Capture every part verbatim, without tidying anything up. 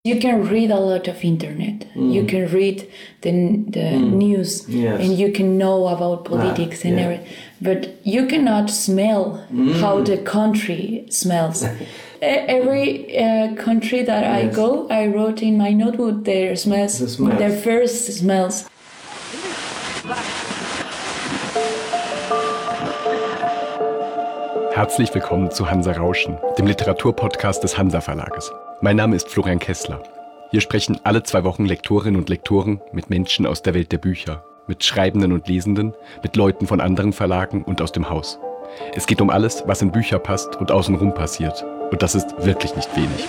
You can read a lot of internet. Mm. You can read the the mm. news, yes. and you can know about politics ah, and yeah. everything. But you cannot smell mm. how the country smells. Every uh, country that yes. I go, I wrote in my notebook their smells, the smells. their first smells. Herzlich willkommen zu Hansa Rauschen, dem Literaturpodcast des Hansa Verlages. Mein Name ist Florian Kessler. Hier sprechen alle zwei Wochen Lektorinnen und Lektoren mit Menschen aus der Welt der Bücher, mit Schreibenden und Lesenden, mit Leuten von anderen Verlagen und aus dem Haus. Es geht um alles, was in Bücher passt und außenrum passiert. Und das ist wirklich nicht wenig.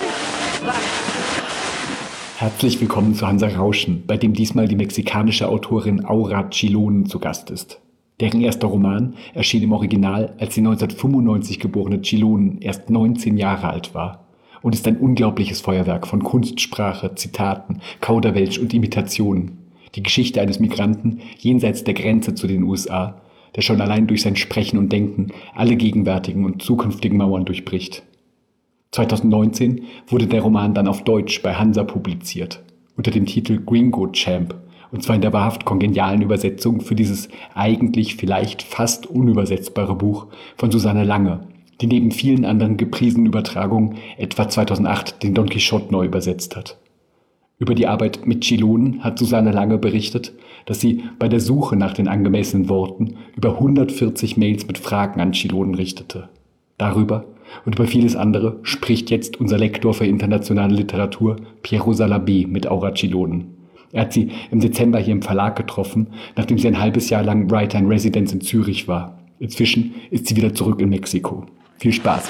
Herzlich willkommen zu Hansa Rauschen, bei dem diesmal die mexikanische Autorin Aura Chilón zu Gast ist. Deren erster Roman erschien im Original, als die neunzehnhundertfünfundneunzig geborene Chilón erst neunzehn Jahre alt war und ist ein unglaubliches Feuerwerk von Kunstsprache, Zitaten, Kauderwelsch und Imitationen. Die Geschichte eines Migranten jenseits der Grenze zu den U S A, der schon allein durch sein Sprechen und Denken alle gegenwärtigen und zukünftigen Mauern durchbricht. zweitausendneunzehn wurde der Roman dann auf Deutsch bei Hansa publiziert, unter dem Titel Gringo Champ. Und zwar in der wahrhaft kongenialen Übersetzung für dieses eigentlich vielleicht fast unübersetzbare Buch von Susanne Lange, die neben vielen anderen gepriesenen Übertragungen etwa zweitausendacht den Don Quixote neu übersetzt hat. Über die Arbeit mit Chilón hat Susanne Lange berichtet, dass sie bei der Suche nach den angemessenen Worten über hundertvierzig Mails mit Fragen an Chilón richtete. Darüber und über vieles andere spricht jetzt unser Lektor für internationale Literatur Piero Salabé mit Aura Chilón. Er hat sie im Dezember hier im Verlag getroffen, nachdem sie ein halbes Jahr lang Writer in Residence in Zürich war. Inzwischen ist sie wieder zurück in Mexiko. Viel Spaß.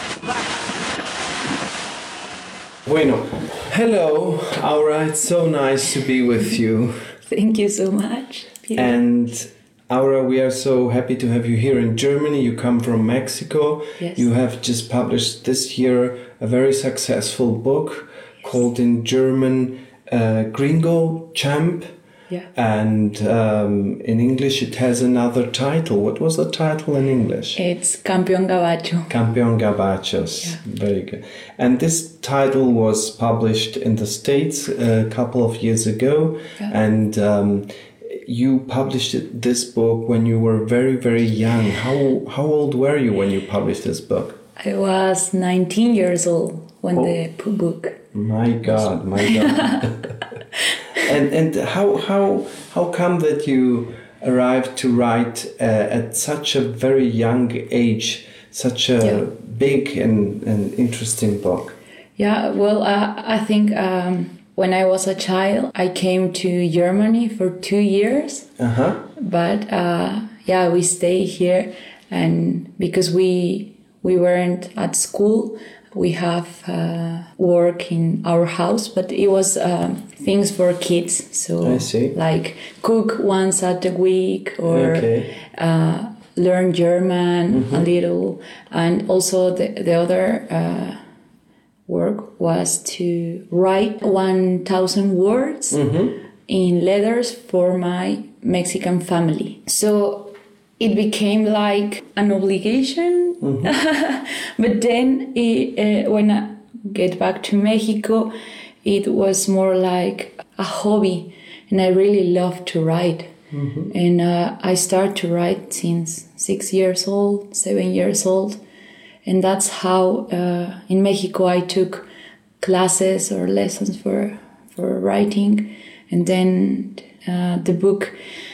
Bueno, hello, Aura. It's so nice to be with you. Thank you so much. Yeah. And Aura, we are so happy to have you here in Germany. You come from Mexico. Yes. You have just published this year a very successful book yes. called in German Uh, Gringo Champ, yeah. and um, in English it has another title. What was the title in English? It's Campeón Gabacho. Campeón Gabachos, yeah. Very good. And this title was published in the States a couple of years ago, yeah. and um, you published it, this book when you were very, very young. How how old were you when you published this book? I was nineteen years old when oh. the book. My God, my God. and and how how how come that you arrived to write uh, at such a very young age, such a yeah. big and, and interesting book? Yeah, well, uh, I think um, when I was a child, I came to Germany for two years. Uh-huh. But uh, yeah, we stay here, and because we we weren't at school, we have uh, work in our house, but it was um, things for kids. So I see. Like cook once at a week or okay. uh, learn German mm-hmm. a little. And also the, the other uh, work was to write one thousand words mm-hmm. in letters for my Mexican family. So it became like an obligation, mm-hmm. but then it, uh, when I get back to Mexico, it was more like a hobby, and I really love to write. Mm-hmm. And uh, I started to write since six years old, seven years old, and that's how uh, in Mexico I took classes or lessons for for writing, and then uh, the book.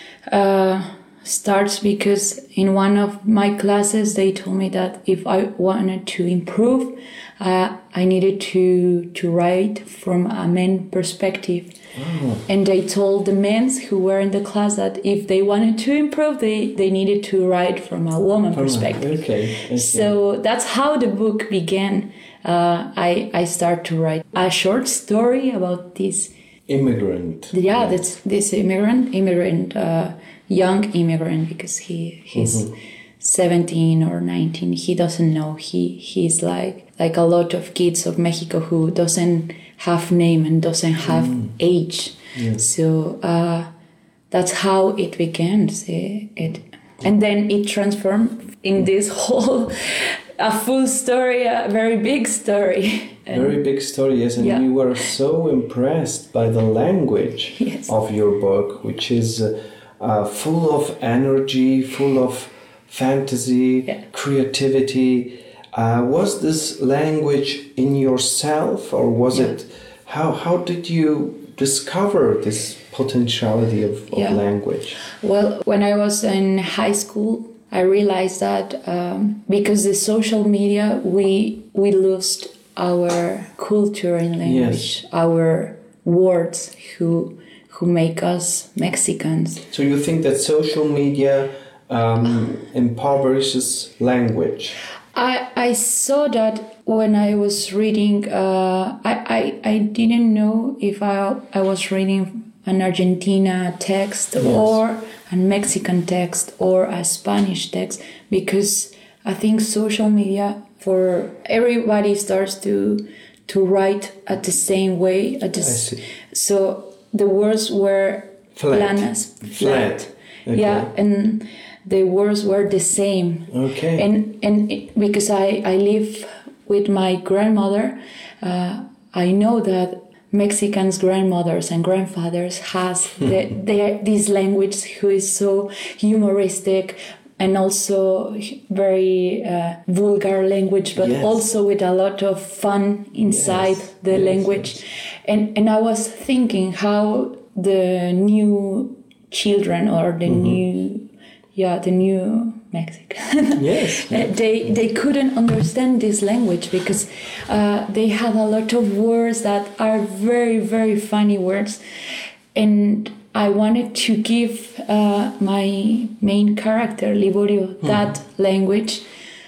Uh, starts because in one of my classes they told me that if I wanted to improve, uh, I needed to to write from a man perspective. Oh. And they told the men who were in the class that if they wanted to improve, they, they needed to write from a woman from perspective. A, okay, okay. So that's how the book began. Uh, I I started to write a short story about this immigrant. Yeah, yeah. that's this immigrant immigrant. Uh, young immigrant, because he he's mm-hmm. seventeen or nineteen. He doesn't know. He he's like like a lot of kids of Mexico who doesn't have name and doesn't have mm. age. Yeah. So uh, that's how it began. It, it and then it transformed in this whole a full story, a very big story. And very big story, yes. And yeah. we were so impressed by the language yes. of your book, which is uh, uh, full of energy, full of fantasy, yeah. creativity. Uh, was this language in yourself, or was yeah. it? How how did you discover this potentiality of, of yeah. language? Well, when I was in high school, I realized that um, because the social media, we we lost our culture in language, yes. our words who who make us Mexicans. So you think that social media um, impoverishes language? I, I saw that when I was reading, uh, I, I, I didn't know if I, I was reading an Argentina text yes. or a Mexican text or a Spanish text, because I think social media, for everybody starts to to write at the same way. At the, so the words were flat. planas, flat. flat. Okay. Yeah, and the words were the same. Okay. And and it, because I, I live with my grandmother, uh, I know that Mexicans' grandmothers and grandfathers has the, the, this language who is so humoristic and also very uh, vulgar language, but yes. also with a lot of fun inside yes. the yes, language. Yes. And and I was thinking how the new children or the mm-hmm. new yeah the new Mexican yes, yes. they they couldn't understand this language because uh, they had a lot of words that are very very funny words, and I wanted to give uh, my main character Liborio mm-hmm. that language,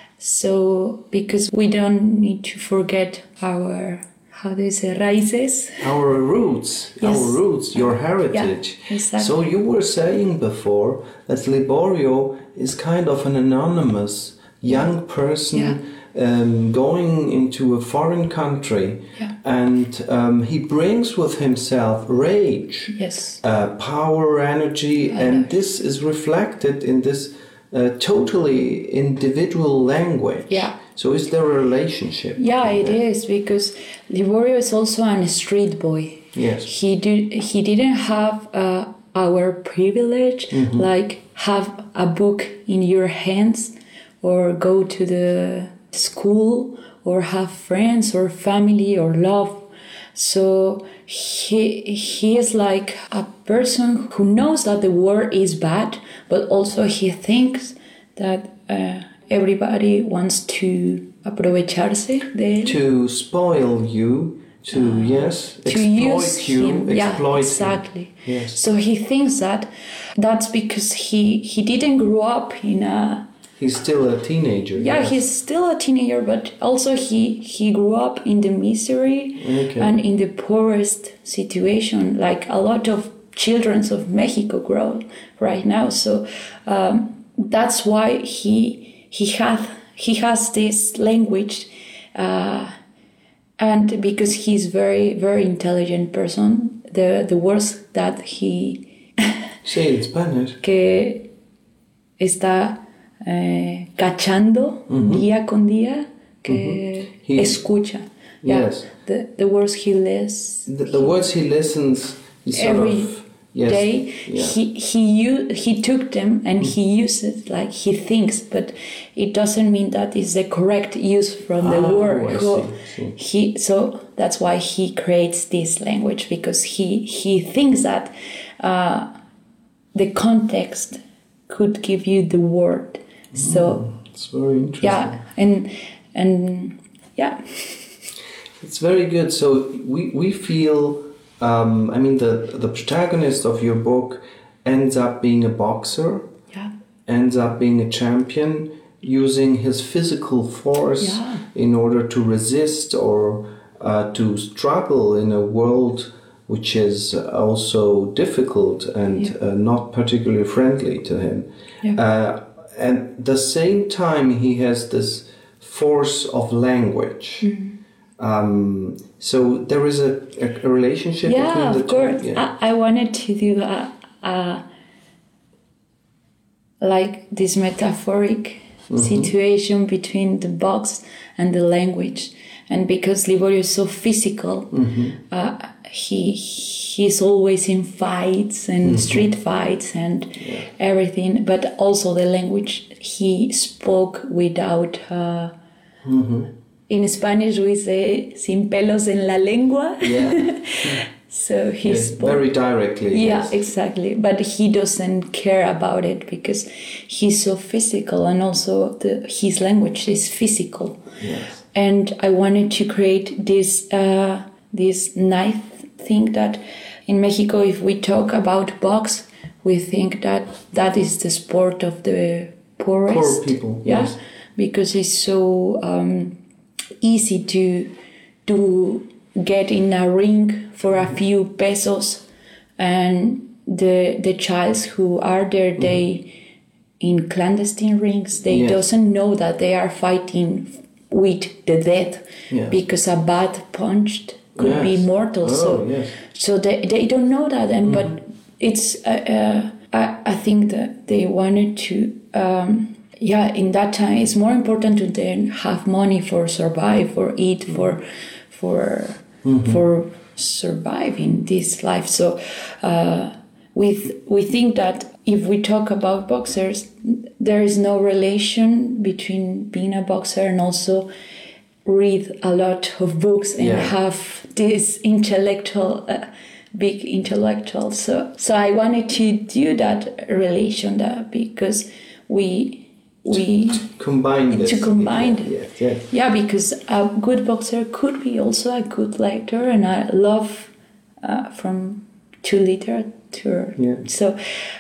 so because we don't need to forget our, how do you say, raíces? Our roots, yes. our roots, your heritage. Yeah, exactly. So you were saying before that Liborio is kind of an anonymous young person yeah. um, going into a foreign country, yeah. and um, he brings with himself rage, yes, uh, power, energy, I and know. this is reflected in this uh, totally individual language. Yeah. So is there a relationship? Yeah, it there? is, because Liborio is also a street boy. Yes. He did. He didn't have uh, our privilege, mm-hmm. like have a book in your hands, or go to the school, or have friends or family or love. So he he is like a person who knows that the world is bad, but also he thinks that uh, everybody wants to aprovecharse de él. To spoil you, to uh, yes, to exploit use you, him. exploit yeah, exactly. him. Yes. So he thinks that that's because he he didn't grow up in a. He's still a teenager. Yeah, yes. he's still a teenager, but also he he grew up in the misery okay. and in the poorest situation, like a lot of children of Mexico grow right now. So um, that's why he he has he has this language, uh, and because he's very very intelligent person, the the words that he say it in Spanish que está Eh, cachando mm-hmm. día con día, que mm-hmm. he, escucha. Yeah, yes. The the words he listens. The, the he, words he listens every sort of, yes, day. Yeah. He he he took them and mm-hmm. he uses like he thinks, but it doesn't mean that is the correct use from the ah, word. I so see, see. he so that's why he creates this language, because he he thinks that uh, the context could give you the word. So it's very interesting. Yeah, and and yeah, it's very good. So we we feel. Um, I mean, the the protagonist of your book ends up being a boxer. Yeah. Ends up being a champion, using his physical force yeah. in order to resist or uh, to struggle in a world which is also difficult and yeah. uh, not particularly friendly to him. Yeah. Uh, And at the same time, he has this force of language. Mm-hmm. Um, so there is a, a relationship yeah, between the of course. two. Yeah, I, I wanted to do a, a like this metaphoric mm-hmm. situation between the box and the language. And because Liborio is so physical, mm-hmm. uh, he he's always in fights and mm-hmm. street fights and yeah. everything. But also the language he spoke without. Uh, mm-hmm. In Spanish we say "sin pelos en la lengua." Yeah. So he yes, spoke very directly. Yeah, yes. exactly. But he doesn't care about it because he's so physical, and also the, his language is physical. Yes. And I wanted to create this uh, this nice thing that in Mexico, if we talk about box, we think that that is the sport of the poorest. Poor people. Yeah, yes. Because it's so um, easy to to get in a ring for a few pesos, and the the childs who are there, they in clandestine rings, they yes. doesn't know that they are fighting with the death yeah. because a bad punch could yes. be mortal. Oh, so yes. so they, they don't know that, and mm-hmm. but it's uh, uh, I, I think that they wanted to um, yeah in that time it's more important to then have money for survive, for eat, for for mm-hmm. for surviving this life. So uh, we we think that if we talk about boxers, there is no relation between being a boxer and also read a lot of books and yeah. have this intellectual, uh, big intellectual. So so I wanted to do that relation, that because we we to, to combine this. to combine yeah, it. Yeah, yeah. yeah, because a good boxer could be also a good lecturer, and I love uh, from to literature. Yeah. So,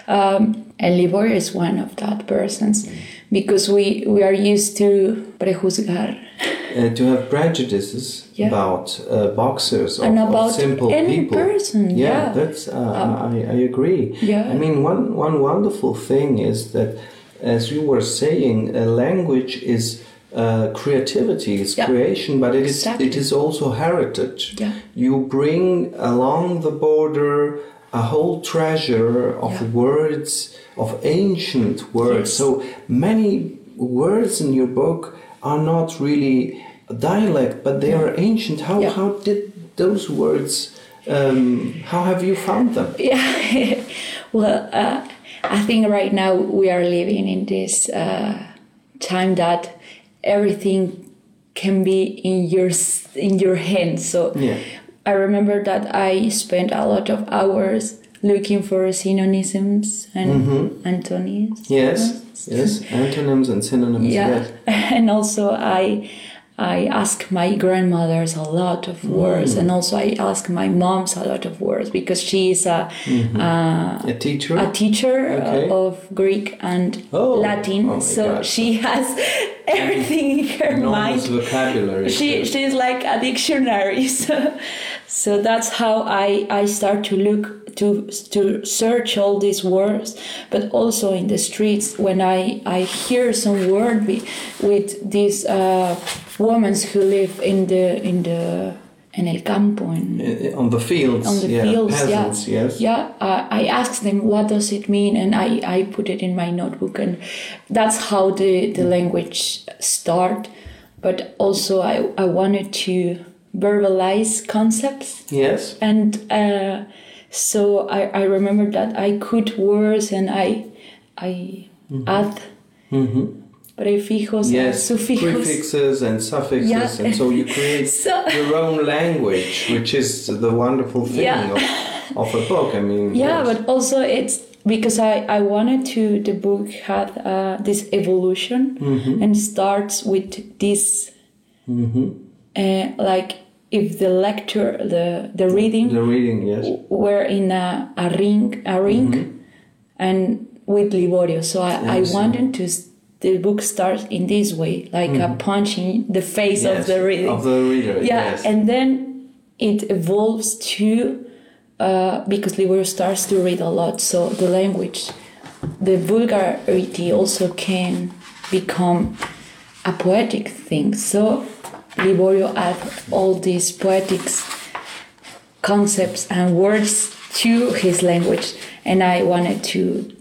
um, and Liborio is one of that persons, because we, we are used to prejuzgar. Uh, to have prejudices yeah. about uh, boxers or and about of simple any people. person. Yeah, yeah. that's. Uh, um, I, I agree. Yeah. I mean, one one wonderful thing is that, as you were saying, a language is. Uh, creativity is yeah. creation, but it exactly. is it is also heritage. Yeah. You bring along the border a whole treasure of yeah. words, of ancient words. Yes. So many words in your book are not really dialect, but they yeah. are ancient. How yeah. how did those words? Um, how have you found them? Yeah. Well, uh, I think right now we are living in this uh, time that everything can be in your in your hands. So yeah. I remember that I spent a lot of hours looking for synonyms and mm-hmm. antonyms. Yes, yes, antonyms and synonyms. Yeah, yes. And also I I ask my grandmothers a lot of words, mm. and also I ask my moms a lot of words, because she is a mm-hmm. uh, a teacher, a teacher okay. of Greek and oh. Latin. Oh so God. She has everything in her enormous mind. vocabulary. She she's like a dictionary. So, so that's how I I start to look to to search all these words, but also in the streets when I I hear some word with, with these uh, women who live in the in the en el campo in, on the fields on the yeah, fields peasants, yeah yes yeah uh, I ask them what does it mean, and I I put it in my notebook, and that's how the the language start. But also I I wanted to verbalize concepts. Yes. And uh, so I, I remember that I could words, and I I mm-hmm. add mm-hmm. prefijos yes, and suffixes. Prefixes and suffixes, yeah. and so you create so, your own language, which is the wonderful thing yeah. of, of a book. I mean, yeah, yes. but also it's because I, I wanted to, the book had uh, this evolution mm-hmm. and starts with this, mm-hmm. uh, like if the lecture, the the reading, the reading, yes, were in a, a ring, a ring, mm-hmm. and with Liborio. So I, yes. I wanted to, the book starts in this way, like mm-hmm. a punch in the face yes, of the reading. Of the reader, yeah, yes. And then it evolves to, uh, because Liborio starts to read a lot, so the language, the vulgarity also can become a poetic thing. So Liborio adds all these poetic concepts and words to his language, and I wanted to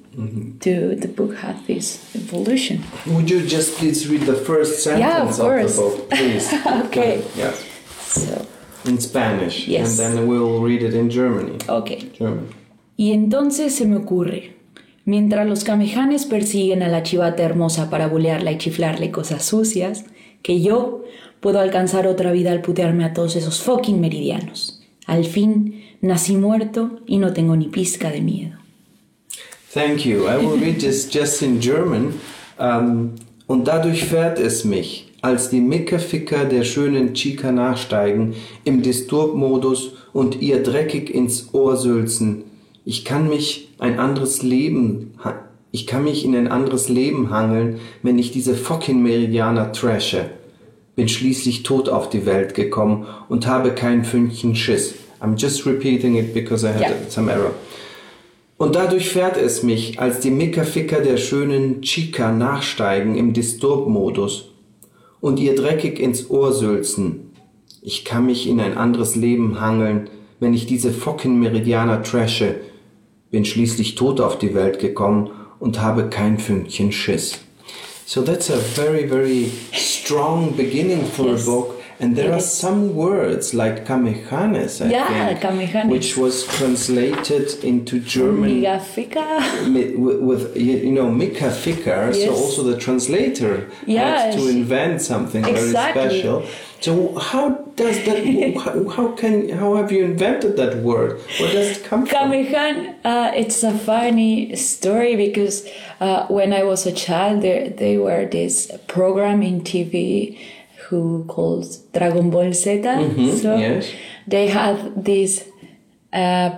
mm-hmm. to the book had this evolution. Would you just please read the first sentence yeah, of, of course. the book, please? Okay. Yeah. So. In Spanish. Yes. And then we'll read it in Germany. Okay. German. Y entonces se me ocurre, mientras los kamehanes persiguen a la chivata hermosa para bulearla y chiflarle cosas sucias, que yo puedo alcanzar otra vida al putearme a todos esos fucking meridianos. Al fin, nací muerto y no tengo ni pizca de miedo. Thank you. I will read this just in German. Um, und dadurch fährt es mich, als die Mickerficker der schönen Chica nachsteigen, im Disturb-Modus und ihr dreckig ins Ohr sülzen. Ich kann mich ein anderes Leben, ich kann mich in ein anderes Leben hangeln, wenn ich diese fucking Meridianer trashe. Bin schließlich tot auf die Welt gekommen und habe kein Fünkchen Schiss. I'm just repeating it because I had yeah. some error. Und dadurch fährt es mich, als die Mickerficker der schönen Chica nachsteigen im Disturb-Modus und ihr dreckig ins Ohr sülzen. Ich kann mich in ein anderes Leben hangeln, wenn ich diese fucking Meridianer trashe. Bin schließlich tot auf die Welt gekommen und habe kein Fünkchen Schiss. So that's a very, very strong beginning for yes. a book. And there are some words like kamehanes, I yeah, think, kamehanes. which was translated into German with, with you know Mickerficker. Yes. So also the translator yes. had to invent something exactly. very special. So how does that? how, how can how have you invented that word? Where does it come from? Kamehan, uh, it's a funny story because uh, when I was a child, there they were this program in T V who calls Dragon Ball Z. Mm-hmm, so yes. they have this uh,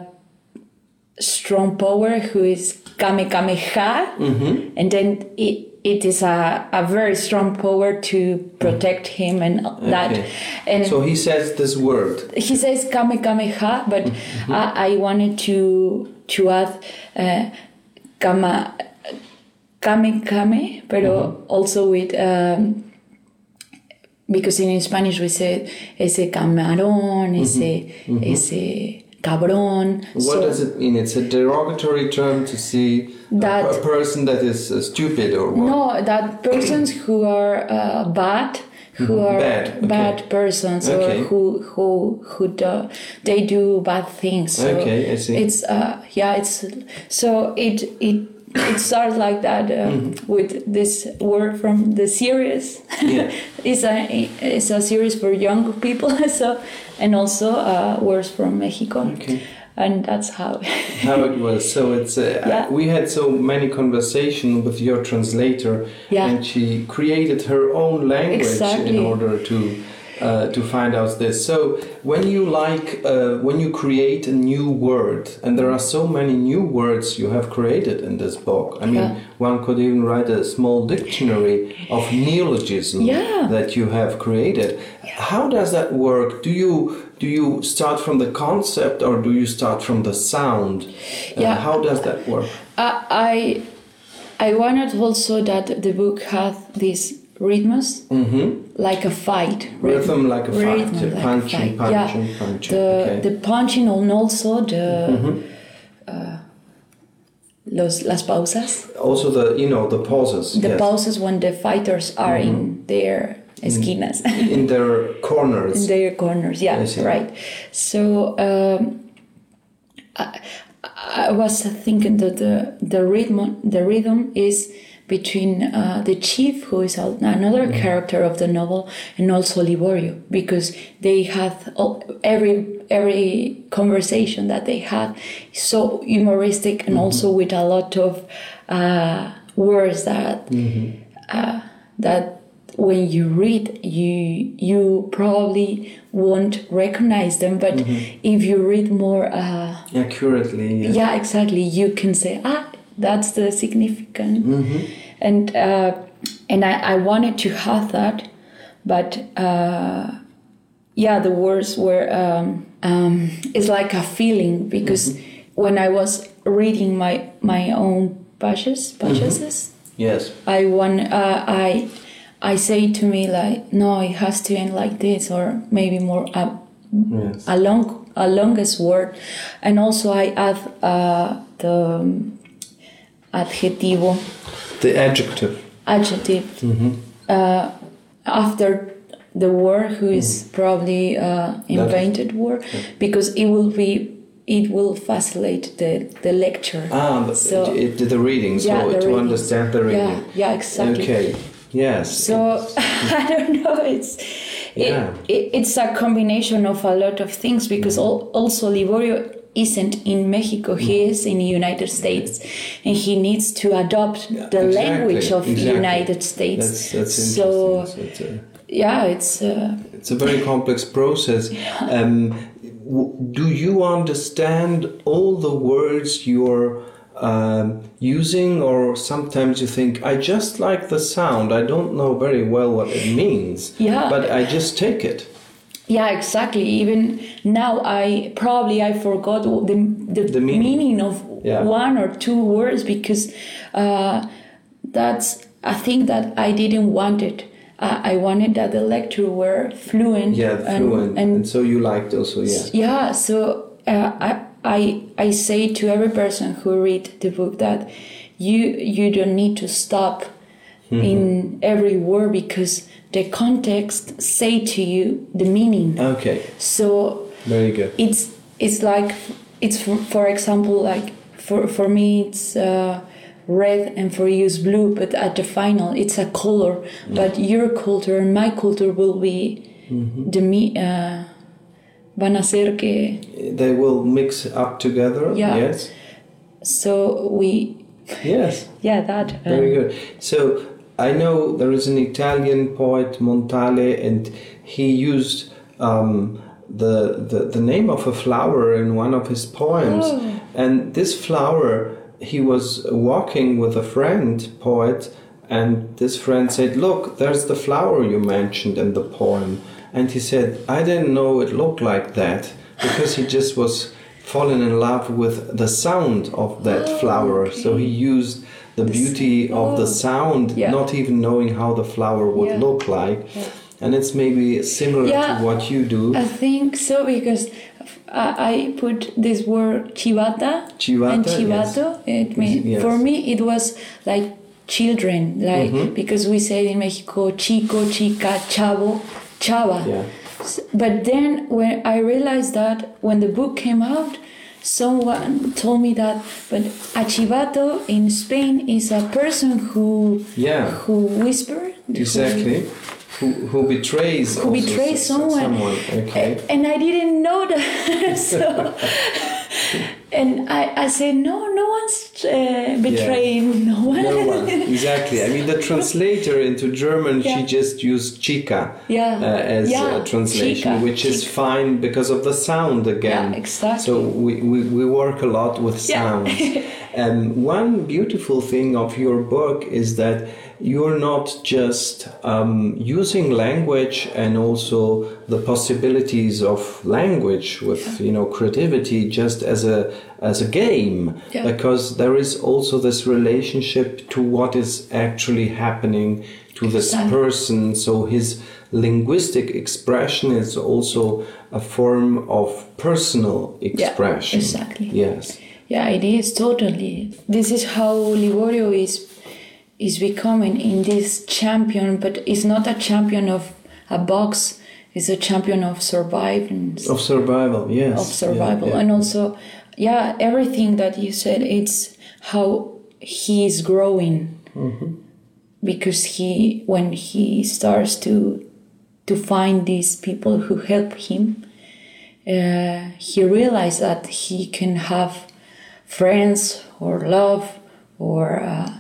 strong power who is Kamehameha, mm-hmm. and then it, it is a, a very strong power to protect him and that. Okay. And so he says this word. He says Kamehameha, but mm-hmm. I, I wanted to to add uh, Kama Kame Kame, but mm-hmm. also with. Um, Because in Spanish we say ese camarón, ese, mm-hmm. ese cabrón. What so does it mean? It's a derogatory term to see that, a, a person that is uh, stupid or what? No, that persons who are uh, bad, who mm-hmm. are bad, okay. bad persons, okay. or who who who do, they do bad things. So okay, I see. It's uh yeah, it's so it it. It starts like that uh, mm-hmm. with this word from the series. Yeah. it's a it's a series for young people, so and also uh, words from Mexico. Okay. And that's how how it was. So it's uh, yeah. we had so many conversations with your translator, yeah. and she created her own language exactly. in order to. Uh, to find out this. So when you like, uh, when you create a new word, and there are so many new words you have created in this book. I mean, yeah. one could even write a small dictionary of neologism yeah. that you have created. Yeah. How does that work? Do you do you start from the concept or do you start from the sound? Uh, yeah. How does that work? Uh, I I wanted also that the book had this rhythms mm-hmm. like a fight rhythm, rhythm like a fight, rhythm like punching punching, punching, yeah. punching. The, okay. the punching and also the mm-hmm. uh, los las pausas. Also the you know the pauses. The yes. pauses when the fighters are mm-hmm. in their esquinas. In, in their corners. In their corners, yeah, right. So um, I, I was thinking that the the rhythm the rhythm is between uh, the chief, who is another mm-hmm. character of the novel, and also Liborio, because they have all, every every conversation that they had is so humoristic and mm-hmm. also with a lot of uh, words that mm-hmm. uh, that when you read you you probably won't recognize them, but mm-hmm. if you read more uh, accurately, yes. yeah, exactly, you can say ah. That's the significant, mm-hmm. and uh, and I, I wanted to have that, but uh, yeah, the words were um, um, it's like a feeling because mm-hmm. when I was reading my my own pages, pages, mm-hmm. yes, I want uh, I I say to me like no, it has to end like this or maybe more uh, yes. a long a longest word, and also I add uh, the. Um, adjetivo. The adjective. Adjective. Mm-hmm. Uh, after the word, who is mm-hmm. probably uh, invented word, yeah. because it will be it will facilitate the, the lecture. Ah, the, so, it, the reading, so yeah, the to reading. understand the reading. Yeah, yeah, exactly. Okay, yes. So, I don't know, it's yeah. it, it, it's a combination of a lot of things, because mm-hmm. al- also Liborio isn't in Mexico, he mm-hmm. is in the United States, and he needs to adopt yeah, the exactly, language of the exactly. United States. That's, that's so, interesting. So it's a, yeah, it's... Uh, it's a very complex process. Yeah. Um, Do you understand all the words you're um, using, or sometimes you think, I just like the sound, I don't know very well what it means, yeah. but I just take it? Yeah, exactly. Even now, I probably I forgot the the, the meaning. meaning of yeah. one or two words, because uh, that's a thing that I didn't want it. I wanted that the lecture were fluent. Yeah, fluent, and, and, and so you liked also, yeah. Yeah, so uh, I, I I say to every person who read the book that you you don't need to stop mm-hmm. in every word, because the context say to you the meaning. Okay. So very good. It's it's like it's for, for example like for for me it's. Uh, red, and for you is blue, but at the final it's a color. Mm-hmm. But your culture and my culture will be mm-hmm. the me uh, van a ser que they will mix up together. Yeah. Yes. So we. Yes. Yeah, that. Um, Very good. So I know there is an Italian poet, Montale, and he used um, the, the the name of a flower in one of his poems, oh. and this flower. He was walking with a friend, poet, and this friend said, look, there's the flower you mentioned in the poem. And he said, I didn't know it looked like that, because he just was falling in love with the sound of that oh, flower. okay. So he used the this, beauty oh, of the sound, yeah. not even knowing how the flower would yeah. look like. Yeah. And it's maybe similar yeah, to what you do. I think so, because I put this word chivata, chivata and chivato. Yes. It mean, yes. For me, it was like children, like mm-hmm. because we say in Mexico, chico, chica, chavo, chava. Yeah. But then when I realized that when the book came out, someone told me that, but a chivato in Spain is a person who yeah. who whispers. Exactly. Who, Who, who betrays who betrays someone, someone. Okay. And I didn't know that. So, and I, I said no no one's uh, betraying yeah. no one. No one, exactly. I mean, the translator into German, yeah. she just used chica yeah. uh, as yeah. a translation, chica. which chica. is fine because of the sound again. Yeah, exactly. So we, we, we work a lot with sounds. Yeah. And one beautiful thing of your book is that you're not just um, using language and also the possibilities of language with yeah. you know creativity just as a as a game, yeah. because there is also this relationship to what is actually happening to this exactly. person. So his linguistic expression is also a form of personal expression. Yeah, exactly. Yes. Yeah, it is totally. This is how Liborio is. is becoming in this champion, but it's not a champion of a box, it's a champion of surviving. Of survival, yes. Of survival. Yeah, yeah. And also, yeah, everything that you said, it's how he is growing. Mm-hmm. Because he, when he starts to to find these people who help him, uh, he realized that he can have friends or love or uh,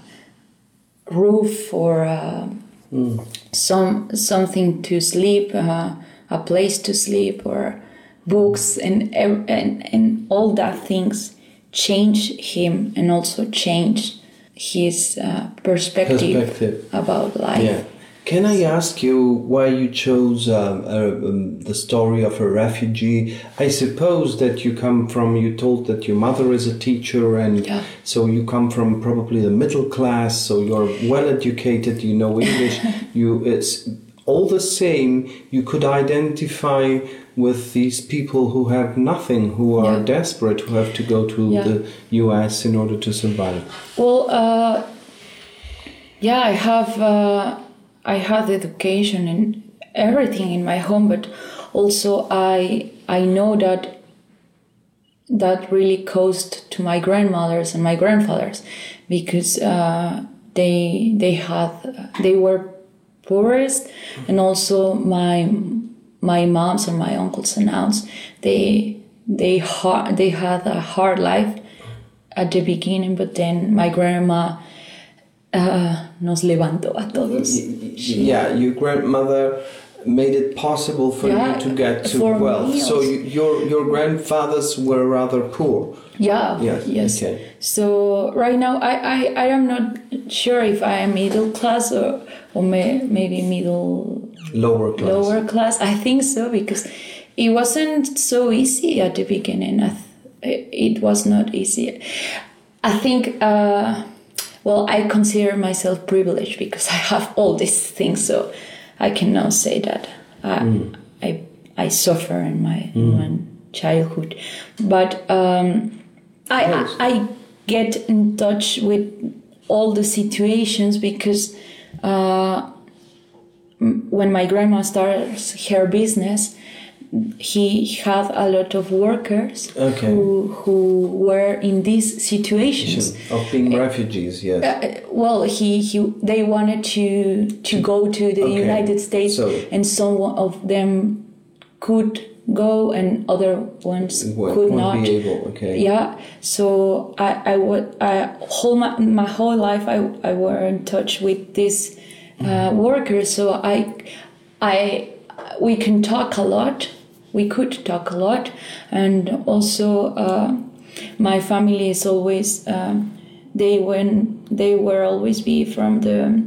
roof or uh, mm. some something to sleep, uh, a place to sleep, or books, and and and all that things change him and also change his uh, perspective, perspective about life. Yeah. Can I ask you why you chose um, uh, um, the story of a refugee? I suppose that you come from, you told that your mother is a teacher, and yeah. so you come from probably the middle class, so you're well educated, you know English. you it's all the same, you could identify with these people who have nothing, who are yeah. desperate, who have to go to yeah. the U S in order to survive. Well, uh, yeah, I have uh, I had education and everything in my home, but also I I know that that really caused to my grandmothers and my grandfathers, because uh, they they had they were poorest, and also my my moms and my uncles and aunts, they they hard, they had a hard life at the beginning, but then my grandma uh, nos levantó a todos. Yeah, your grandmother made it possible for yeah, you to get to wealth. Me, so you, your your grandfathers were rather poor. Yeah. Yes. Yes. Okay. So right now, I, I, I am not sure if I am middle class or or may, maybe middle lower class. Lower class. I think so, because it wasn't so easy at the beginning. I th- it was not easy. I think. Uh, well, I consider myself privileged because I have all these things. So I cannot say that uh, mm. I I suffer in my, mm. in my childhood, but um, I, I I get in touch with all the situations because uh, when my grandma starts her business, he had a lot of workers okay. who who were in these situations of being refugees. Yes. Uh, well, he, he they wanted to to go to the okay. United States, so, and some of them could go, and other ones well, could not. Be able. Okay. Yeah. So I I would I whole my, my whole life I I were in touch with these uh, mm-hmm. workers. So I I we can talk a lot. We could talk a lot, and also uh, my family is always um, they when they were always be from the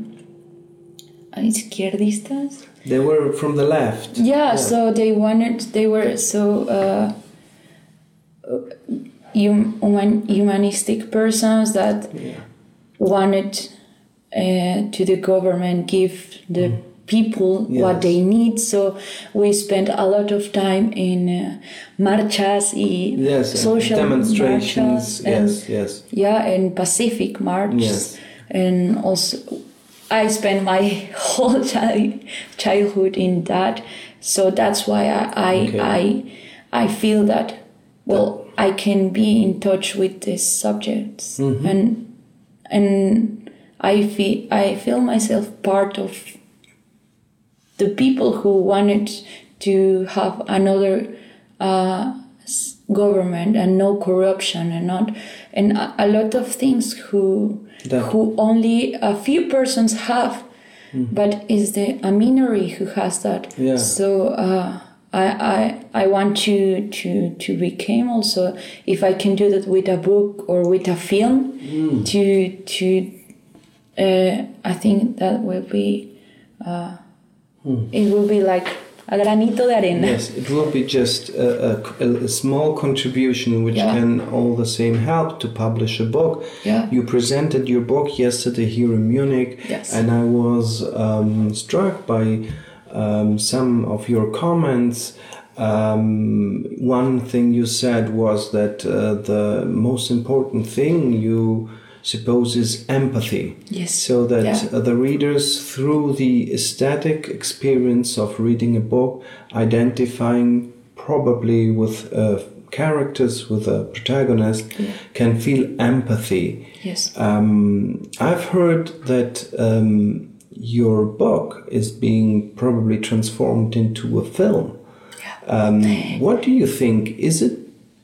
izquierdistas. They were from the left. Yeah, yeah. so they wanted. They were so uh, human, humanistic persons that yeah. wanted uh, to the government give the. Mm. people yes. what they need, so we spent a lot of time in uh, marchas y yes, social demonstrations and, yes yes yeah and Pacific marches yes. and also I spent my whole child, childhood in that, so that's why I I, okay. I I feel that well I can be in touch with these subjects mm-hmm. and and I feel I feel myself part of the people who wanted to have another uh, government and no corruption and not and a, a lot of things who that. who only a few persons have, mm. but is the a minority who has that. Yeah. So uh, I I I want to to to become also, if I can do that with a book or with a film, mm. to to uh, I think that will be. Uh, Hmm. It will be like a granito de arena. Yes, it will be just a, a, a small contribution which yeah. can all the same help to publish a book. Yeah. You presented your book yesterday here in Munich, yes. and I was um, struck by um, some of your comments. Um, one thing you said was that uh, the most important thing you suppose is empathy. Yes. So that yeah. uh, the readers, through the aesthetic experience of reading a book, identifying probably with uh, characters, with a protagonist, yeah. can feel empathy. Yes. Um, I've heard that um, your book is being probably transformed into a film. Yeah. Um, what do you think? Is it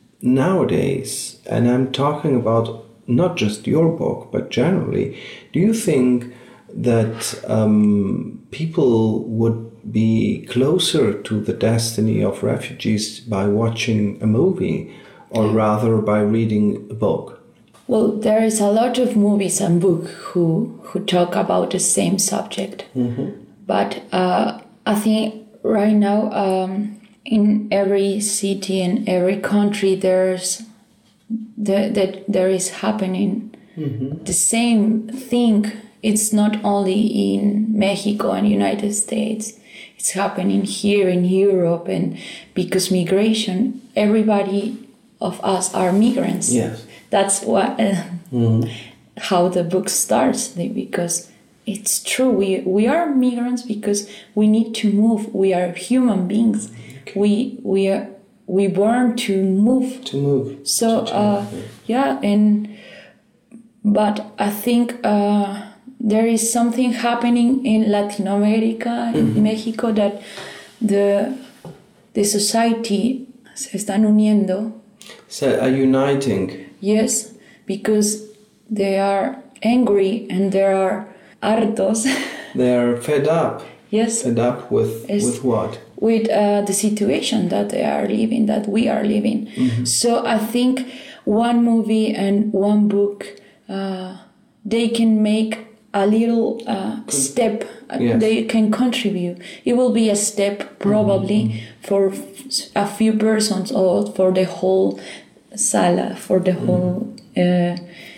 nowadays, and I'm talking about not just your book, but generally, do you think that um, people would be closer to the destiny of refugees by watching a movie, or rather by reading a book? Well, there is a lot of movies and books who, who talk about the same subject. Mm-hmm. But uh, I think right now, um, in every city and every country, there's That, that there is happening mm-hmm. the same thing. It's not only in Mexico and United States. it's happening here in Europe, and because migration, everybody of us are migrants. Yes. That's what uh, Mm. how the book starts, because it's true. We we are migrants because we need to move. We are human beings. Okay. We we are we born to move. To move. So to change, uh, yeah, and but I think uh, there is something happening in Latin America, in Mm-hmm. Mexico, that the the society se están uniendo. So are uniting. Yes, because they are angry and they are hartos. They are fed up. Yes, Fed up with Yes. with what? with uh, the situation that they are living, that we are living. Mm-hmm. So I think one movie and one book, uh, they can make a little uh, step. uh, Yes. They can contribute. It will be a step probably Mm-hmm. for f- a few persons or for the whole sala, for the whole, uh,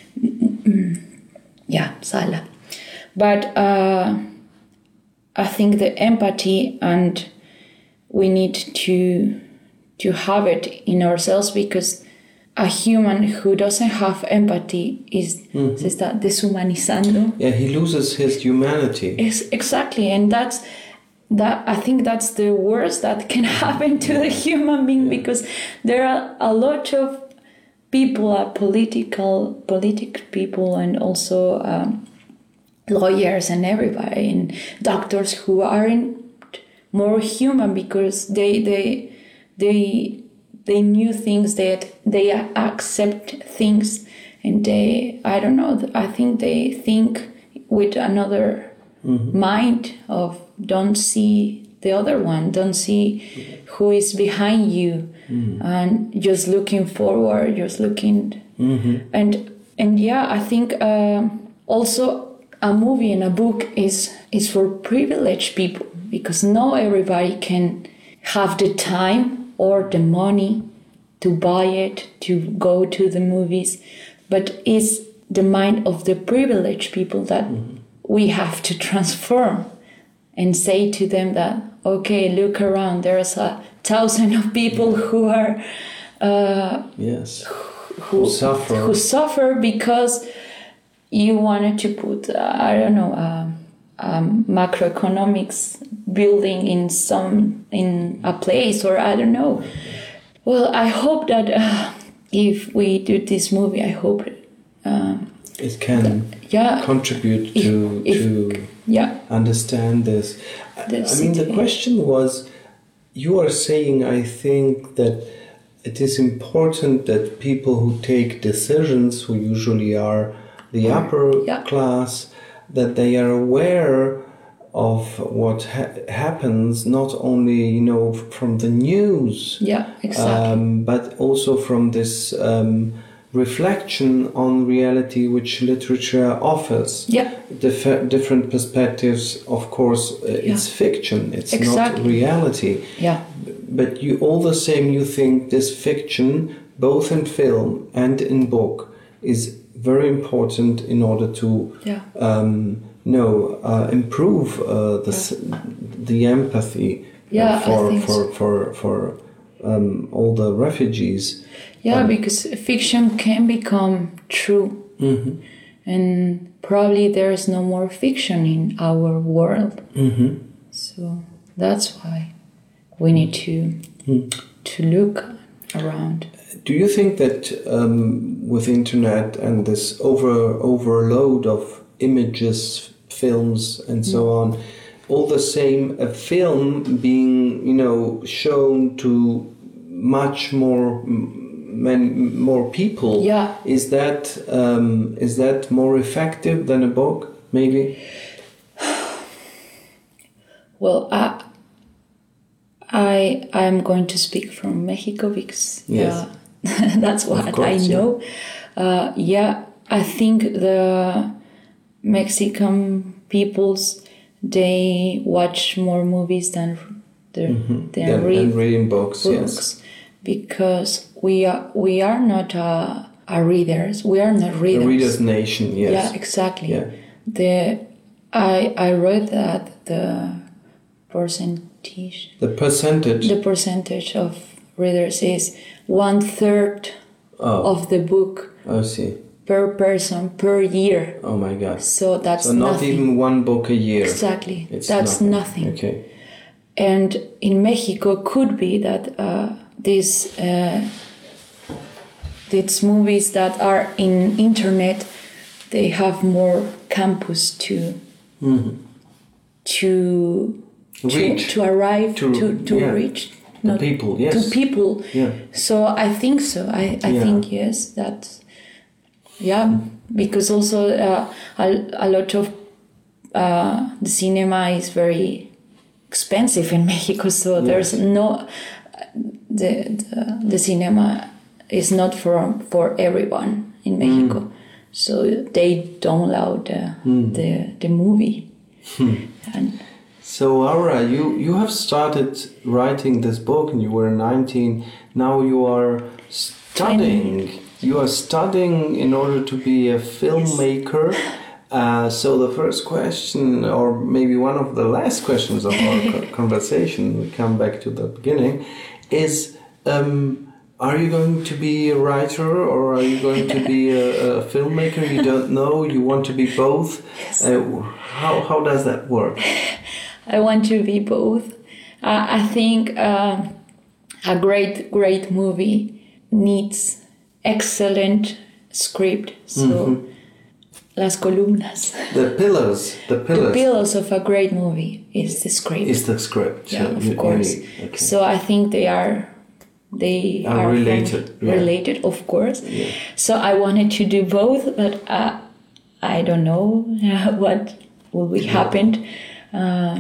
yeah, sala. But uh, I think the empathy, and we need to to have it in ourselves, because a human who doesn't have empathy is se está deshumanizando. Yeah, he loses his humanity. Yes, exactly, and that's that. I think that's the worst that can happen to the human being, because there are a lot of people, are political, politic people, and also um, lawyers and everybody, and doctors who aren't more human, because they they they they knew things, that they accept things, and they I don't know. I think they think with another mind of don't see the other one, don't see who is behind you, and just looking forward, just looking, and and yeah, I think uh, also a movie and a book is is for privileged people, because not everybody can have the time or the money to buy it, to go to the movies, but it's the mind of the privileged people that we have to transform and say to them that, okay, look around, there's a thousand of people who are uh, Yes. who, Who suffer. who suffer because you wanted to put uh, I don't know um, um, macroeconomics building in some in a place, or I don't know. Well, I hope that uh, if we do this movie, I hope um, It can yeah contribute if- to if- to yeah understand this. I- The I mean, the situation. question was, you are saying, I think, that it is important that people who take decisions, who usually are the upper Yeah. class, that they are aware of what ha- happens, not only, you know, from the news, yeah exactly um, but also from this um, reflection on reality which literature offers. yeah Dif- different perspectives, of course, uh, it's fiction, it's Exactly. not reality. yeah But you, all the same, you think this fiction, both in film and in book, is very important in order to yeah um, no, uh, improve uh, the s the empathy uh, Yeah, I for think for so. for for um, all the refugees. yeah Um, because fiction can become true, mhm, and probably there is no more fiction in our world. mhm. So that's why we need to to look around. Do you think that um, with internet and this over overload of images, films, and so on, all the same, a film being, you know, shown to much more many more people, Yeah. is that um, is that more effective than a book? Maybe. Well, I I I'm going to speak from Mexico because Yes. uh, that's what Of course, I know. Uh, yeah, I think the Mexican peoples, they watch more movies than than, than And, read and reading books, yes. books, because we are we are not uh, a readers. We are not A readers. reader's nation, yes. Yeah, exactly. Yeah. The I I read that the person The percentage? The percentage of readers is one third oh. of the book. I see. Per person, per year. Oh my God. So that's So not nothing. even one book a year. Exactly. It's that's nothing. nothing. Okay. And in Mexico, could be that uh, these uh, these movies that are in internet, they have more campus to mm-hmm. to, reach. to to arrive to, to to yeah. reach to people. Yes. To people. Yeah. So I think so. I I yeah. think yes. That's yeah. Because also uh, a a lot of uh, the cinema is very expensive in Mexico, so yes. there's no the, the the cinema is not for for everyone in Mexico, mm. so they don't allow the mm. the, the movie. Hmm. And so Aura, you you have started writing this book, and you were nineteen. Now you are studying. twenty. You are studying in order to be a filmmaker. Yes. Uh, so the first question, or maybe one of the last questions of our conversation, we come back to the beginning, is um, are you going to be a writer or are you going to be a, a filmmaker? You don't know, you want to be both? Yes. Uh, how, how does that work? I want to be both. Uh, I think uh, a great, great movie needs excellent script. So. Mm-hmm. Las columnas. The pillars. The pillars. The pillars of a great movie is the script. Is the script. Yeah, so of you, course. You okay. So I think they are they are, are related. From, yeah. Related, of course. Yeah. So I wanted to do both, but uh, I don't know what will be happen. Uh,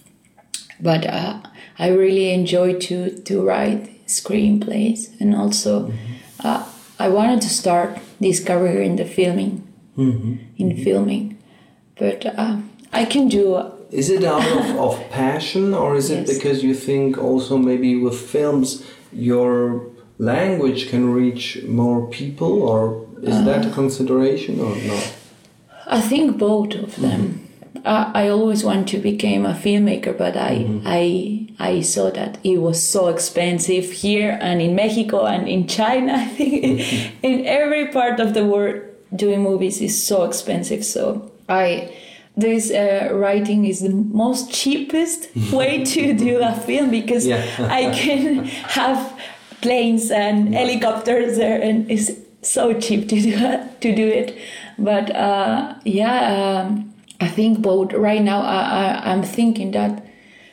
but uh, I really enjoy to to write screenplays, and also mm-hmm. uh, I wanted to start this career in the filming. Mm-hmm. in mm-hmm. filming, but uh, I can do. Uh, is it out of, of passion, or is it yes. because you think also maybe with films your language can reach more people, or is uh, that a consideration or not? I think both of them. Mm-hmm. uh, I always want to become a filmmaker, but I mm-hmm. I I saw that it was so expensive here and in Mexico and in China. I think mm-hmm. in every part of the world. Doing movies is so expensive, so I this uh, writing is the most cheapest way to do a film because yeah. I can have planes and helicopters there, and it's so cheap to do to do it. But uh, yeah, um, I think both. Right now, I, I I'm thinking that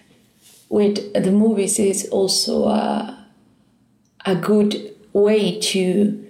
with the movies is also a a good way to.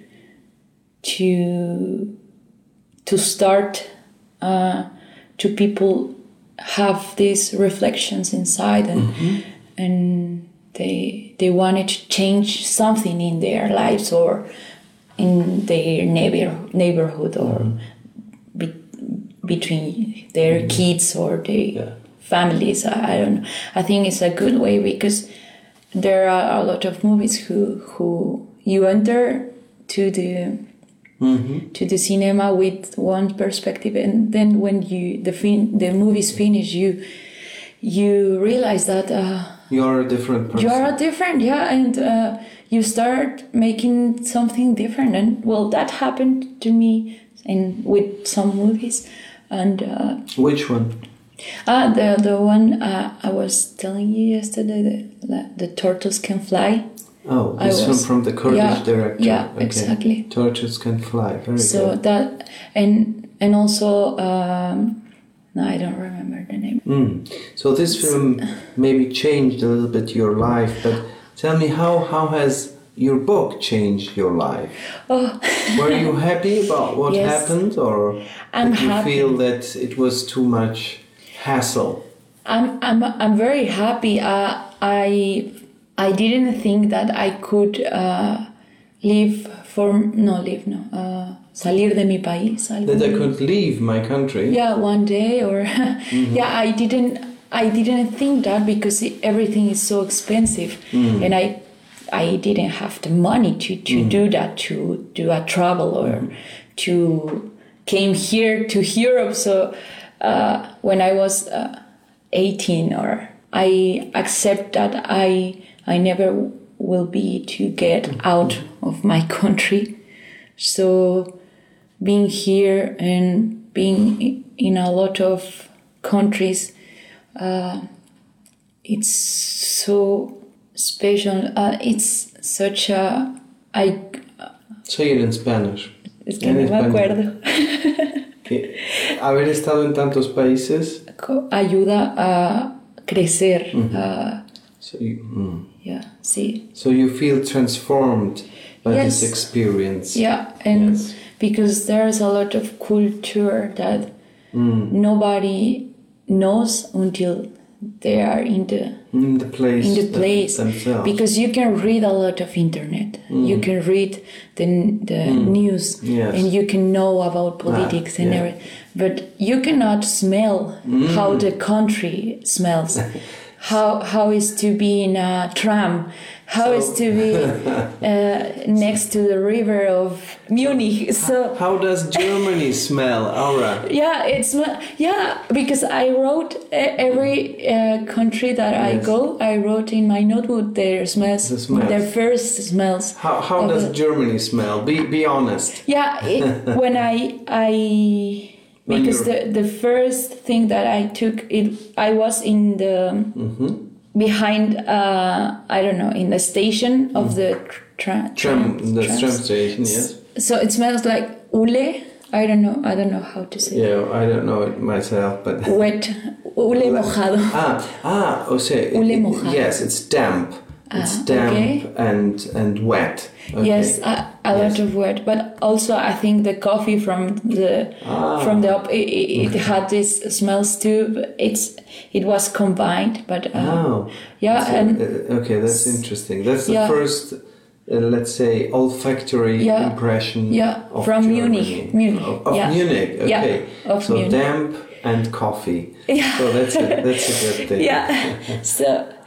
to to start uh, to people have these reflections inside and mm-hmm. and they they wanted to change something in their lives or in their neighbor, neighborhood or mm-hmm. be, between their mm-hmm. kids or their yeah. families. I, I don't know. I think it's a good way because there are a lot of movies who who you enter to the Mm-hmm. to the cinema with one perspective, and then when you the fin- the movie's finished, you you realize that uh, you're a different person. You're a different, yeah, and uh, you start making something different, and well, that happened to me in with some movies, and uh, which one? Ah, the the one uh, I was telling you yesterday, the the Turtles Can Fly. Oh, this was, one from the Kurdish yeah, director. Yeah, okay. exactly. Turtles Can Fly. Very so good. that and and also um, no, I don't remember the name. Mm. So this film maybe changed a little bit your life, but tell me how how has your book changed your life? Oh. Were you happy about what yes. happened, or I'm did you happy. feel that it was too much hassle? I'm I'm I'm very happy. Uh, I. I didn't think that I could uh, live for no live no uh, salir de mi país. That I could leave my country. Yeah, one day or mm-hmm. yeah. I didn't I didn't think that because it, everything is so expensive, mm. and I I didn't have the money to, to mm. do that, to do a travel or mm. to came here to Europe. So uh, when I was uh, eighteen or I accept that I I never will be to get out of my country. So being here and being in a lot of countries, uh, it's so special. Uh, it's such a... I, Say it in Spanish. Es que no me acuerdo. Haber estado en tantos países ayuda a crecer. Mm-hmm. Uh, so you, mm. Yeah, sí. So you feel transformed by Yes. this experience. Yeah, and Yes. because there's a lot of culture that Mm. nobody knows until they are in the In the place, in the place. themselves. Because you can read a lot of internet, you can read the the news, Yes. and you can know about politics Ah, and yeah. everything, but you cannot smell how the country smells. How how is to be in a tram? How is to be uh, next to the river of Munich? So How does Germany smell, Aura? yeah, it's not, yeah, because I wrote e- every uh, country that I Yes. go. I wrote in my notebook their smells, The smells. their first smells. How how of does the- Germany smell? Be be honest. Yeah, it, when I I When because you're- the the first thing that I took it I was in the Mm-hmm. behind uh I don't know in the station of the tra- Tram, the trams. tram station, yes. So it smells like ule. I don't know. I don't know how to say. Yeah, I don't know it myself, but Wet, ule mojado. ah ah, oh, say Ule it- mojado. yes, it's damp. It's Ah, damp okay. and and wet. Okay. Yes, a, a Yes. lot of wet, but also I think the coffee from the Ah. from the up it, it it had these smells too. But it's it was combined, but uh, Oh, yeah, So, and uh, okay, that's interesting. That's the Yeah. first, uh, let's say, olfactory Yeah. impression Yeah, of from Germany. Munich. Munich, Of, of yeah. Munich, okay. Yeah, of so Munich. damp and coffee. Yeah. So that's a, that's a good thing. yeah, so.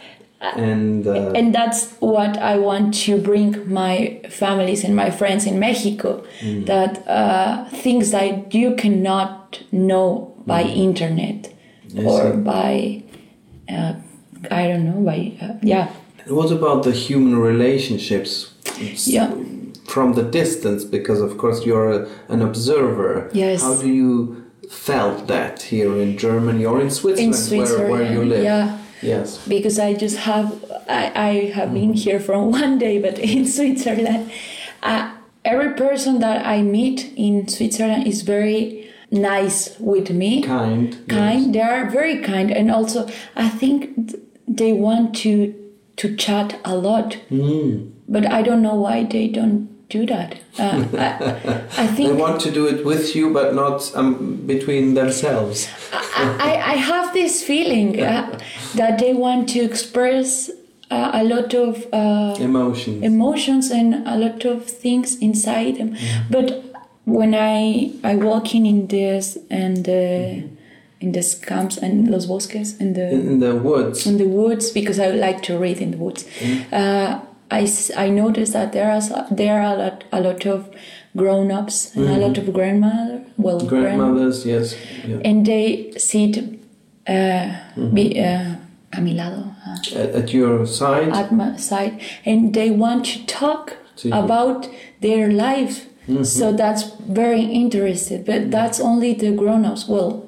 And uh, And that's what I want to bring my families and my friends in Mexico. Mm. That uh, things that you cannot know by internet I or see. by, uh, I don't know, by, uh, yeah. what about the human relationships? Yeah. From the distance, because of course you're a, an observer. Yes. How do you felt that here in Germany or in Switzerland, In Switzerland, where, where you live? yeah. Yes. Because I just have, I, I have been here from one day, but in Switzerland, uh, every person that I meet in Switzerland is very nice with me. Kind. Kind. Yes. They are very kind, and also I think th- they want to to chat a lot. Mm. But I don't know why they don't do that. Uh, I, I They think want to do it with you, but not um, between themselves. I, I have this feeling uh, that they want to express uh, a lot of uh, Emotions. emotions and a lot of things inside them. Mm-hmm. But when I I walk in in this and uh, in these camps and los bosques and the in, in the woods. in the woods, because I like to read in the woods, uh, I, s- I noticed that there are s- there are a lot a lot of grown ups and a lot of grandmother well grand- Grandmothers, yes. Yeah. and they sit uh, be, uh, a mi lado, uh, At, at your side. at my side, and they want to talk To you. about their life. So that's very interesting, but that's only the grown-ups. Well,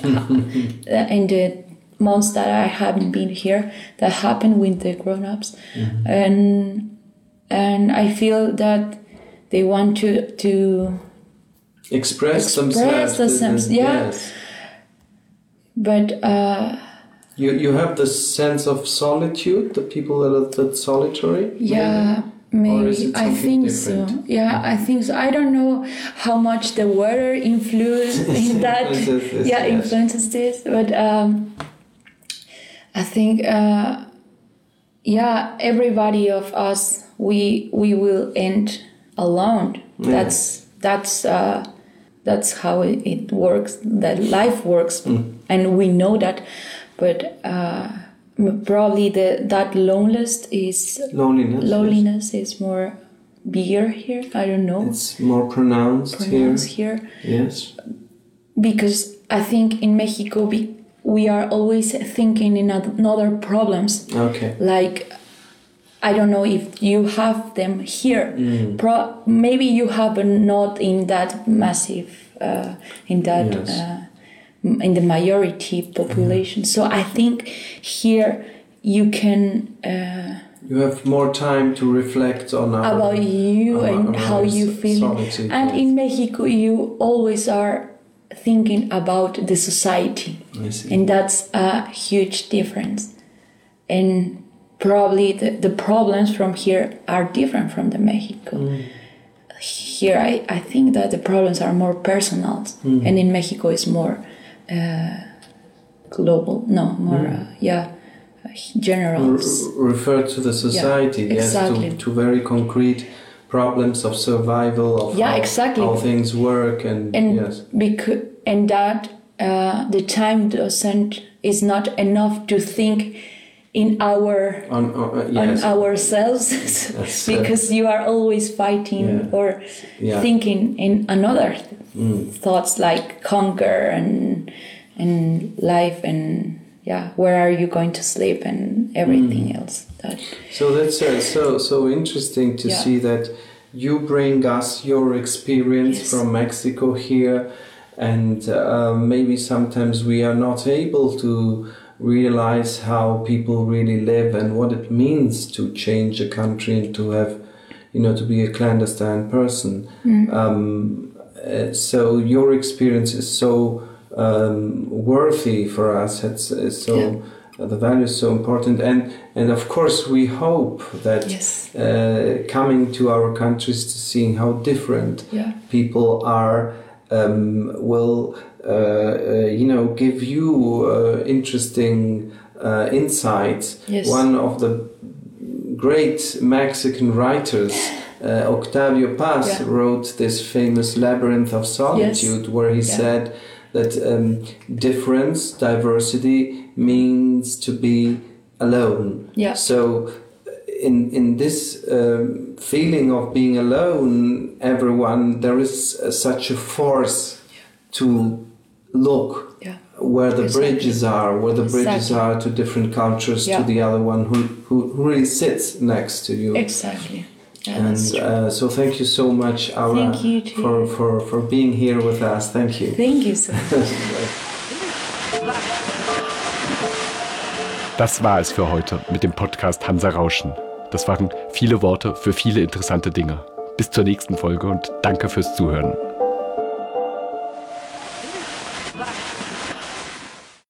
uh, in the months that I haven't been here, that happened with the grown-ups, and and I feel that they want to to express, express themselves. themselves, yeah. Yes. but uh, You, you have the sense of solitude, the people that are that solitary? yeah. Or is Maybe it I something think different? so. Yeah, I think so. I don't know how much the weather influence in that. Influences this, yeah, yes. influences this. But um, I think, uh, yeah, everybody of us, we we will end alone. Yeah. That's that's uh, that's how it, it works. That life works, Mm. and we know that. But uh, probably the that loneliness is Loneliness. yes. loneliness is more bigger here. I don't know. It's more pronounced, pronounced here. here Yes. because I think in Mexico, be, we are always thinking in other problems. Okay. Like, I don't know if you have them here. Mm. Pro- maybe you have not in that massive, uh, in that, yes. uh, in the majority population. Mm. So I think here you can. Uh, you have more time to reflect on our, about you our, and our how you feel. Solitude. And in Mexico, you always are thinking about the society, I see. and that's a huge difference. And probably the, the problems from here are different from the Mexico. Mm. Here, I, I think that the problems are more personal, mm. and in Mexico it's more uh, global. No, more mm. uh, yeah, general. Re- refer to the society, yeah, yes, exactly. to, to very concrete problems of survival, of yeah, how, exactly. how things work, and, and yes, because and that uh, the time doesn't is not enough to think in our on, uh, yes. on ourselves because uh, you are always fighting yeah. or yeah. thinking in another mm. thoughts like conquer and and life and yeah, where are you going to sleep and everything mm. else. That so that's uh, so so interesting to yeah. see that you bring us your experience yes. from Mexico here, and uh, maybe sometimes we are not able to realize how people really live and what it means to change a country and to have, you know, to be a clandestine person. Mm. Um, uh, so your experience is so um, worthy for us. It's, it's so yeah. uh, the value is so important, and and of course we hope that yes. uh, coming to our countries to seeing how different yeah. people are um, will. Uh, uh, you know, give you uh, interesting uh, insights. Yes. One of the great Mexican writers, uh, Octavio Paz, yeah. wrote this famous Labyrinth of Solitude, yes. where he yeah. said that um, difference, diversity, means to be alone. Yeah. So in in this um, feeling of being alone, everyone, there is uh, such a force yeah. to look yeah. where the exactly. bridges are, where the exactly. bridges are to different cultures, yeah. to the other one who, who really sits next to you. Exactly. Yeah, and uh, so thank you so much, Aura, thank you too. for, for, for being here with us. Thank you. Thank you so much. Das war es für heute mit dem Podcast Hansa Rauschen. Das waren viele Worte für viele interessante Dinge. Bis zur nächsten Folge und danke fürs Zuhören.